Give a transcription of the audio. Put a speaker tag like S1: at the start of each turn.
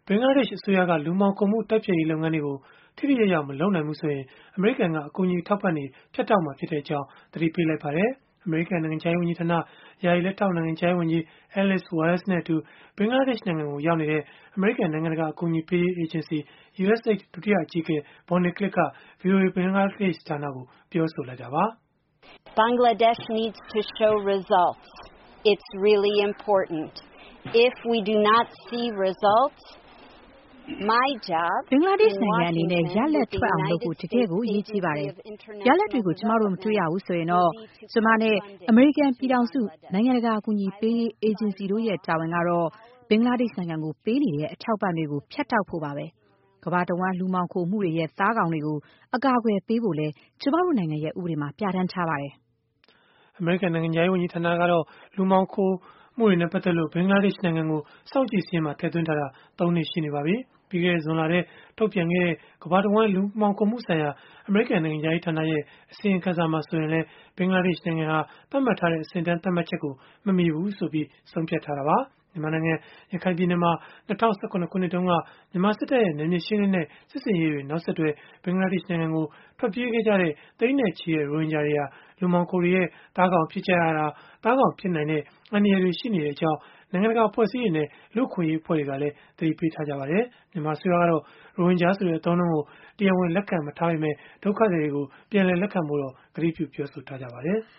S1: ဘင်္ဂလားဒေ့ရှ်အစိုးရက လူမှောင်ခိုမှုတိုက်ဖျက်ရေးလုပ်ငန်းတွေကို ထိထိရောက်ရောက် မလုပ်နိုင်ဘူးဆိုရင် အမေရိကန်က အကူအညီအထောက်အပံ့တွေ ဖြတ်တောက်မှာဖြစ်ကြောင်း သတိပေးလိုက်ပါတယ်။ အမေရိကန် နိုင်ငံခြားရေးဝန်ကြီးဌာန ယာယီလက်ထောက် နိုင်ငံခြားရေးဝန်ကြီး Alice Wells နဲ့အတူ ဘင်္ဂလားဒေ့ရှ်နိုင်ငံကို ရောက်နေတဲ့ အမေရိကန် နိုင်ငံတကာ အကူအညီပေးရေး အေဂျင်စီ USAID ဒုတိယအကြီးအကဲ Bonnie Glick က VOA ဘင်္ဂလားဒေ့ရှ်ဌာနကို ပြောဆိုလိုက်တာပါ
S2: ။ Bangladesh needs to show results. It's really important. If we do not see results, my job
S3: ဘင်္ဂလားဒေ့ရှ်နိုင်ငံအနေနဲ့ရလဒ်ထွက်အောင်လုပ်ဖို့တကယ်ကိုအရေးကြီးပါတယ်။ရလဒ်တွေကိုကျမတို့မတွေ့ရဘူးဆိုရင်တော့ကျမနဲ့အမေရိကန်ပြည်ထောင်စုနိုင်ငံတကာအကူအညီပေးရေးအေဂျင်စီတို့ရဲ့တာဝန်ကတော့ဘင်္ဂလားဒေ့ရှ်နိုင်ငံကိုပေးနေတဲ့အထောက်အပံ့တွေကိုဖြတ်တောက်ဖို့ပါပဲ။ကမ္ဘာတဝန်းလူမှောင်ခိုမှုတွေရဲ့သားကောင်တွေကိုအကာအကွယ်ပေးဖို့လဲကျမတို့နိုင်ငံရဲ့ဥပဒေမှာပြဋ္ဌာန်းထားပါတယ်
S1: ။အမေရိကန်နိုင်ငံခြားရေးဝန်ကြီးဌာနကတော့လူမှောင်ခိုမှုတွေနဲ့ပတ်သက်လို့ဘင်္ဂလားဒေ့ရှ်နိုင်ငံကိုစောင့်ကြည့်စာရင်းမှာထည့်သွင်းထားတာ 3 နှစ်ရှိနေပါပြီ။ ပြီးခဲ့တဲ့ဇွန်လထဲထုတ်ပြန်ခဲ့တဲ့ကမ္ဘာတဝန်းလူမှောင်ခိုမှုဆိုင်ရာအမေရိကန်နိုင်ငံခြားရေးဌာနရဲ့အစီရင်ခံစာမှာဆိုရင်လည်းဘင်္ဂလားဒေ့ရှ်နိုင်ငံဟာသတ်မှတ်ထားတဲ့အဆင့်အတန်းသတ်မှတ်ချက်ကိုမမီဘူးဆိုပြီးဆုံးဖြတ်ထားတာပါ။ မြန်မာနိုင်ငံရခိုင်ပြည်နယ်မှာ2017 ခုနှစ်တုန်းကမြန်မာစစ်တပ်ရဲ့နယ်မြေရှင်းလင်းတဲ့စစ်ဆင်ရေးတွေနောက်ဆက်တွဲဘင်္ဂလားဒေ့ရှ်နိုင်ငံကိုထွက်ပြေးခဲ့ကြတဲ့သိန်းနဲ့ချီတဲ့ရိုဟင်ဂျာတွေဟာလူမှောင်ခိုတွေရဲ့သားကောင်ဖြစ်ကြရတာသားကောင်ဖြစ်နိုင်တဲ့အန္တရာယ်တွေရှိနေတဲ့အကြောင်းနိုင်ငံတကာအဖွဲ့အစည်းတွေနဲ့လူ့အခွင့်အရေးအဖွဲ့တွေကလည်းသတိပေးထားကြပါတယ်။ မြန်မာအစိုးရကတော့ရိုဟင်ဂျာဆိုတဲ့အသုံးအနှုန်းကိုတရားဝင်လက်ခံမထားပေမဲ့ဒုက္ခသည်တွေကိုပြန်လည်လက်ခံဖို့တော့ကတိပြုပြောဆိုထားကြပါတယ်။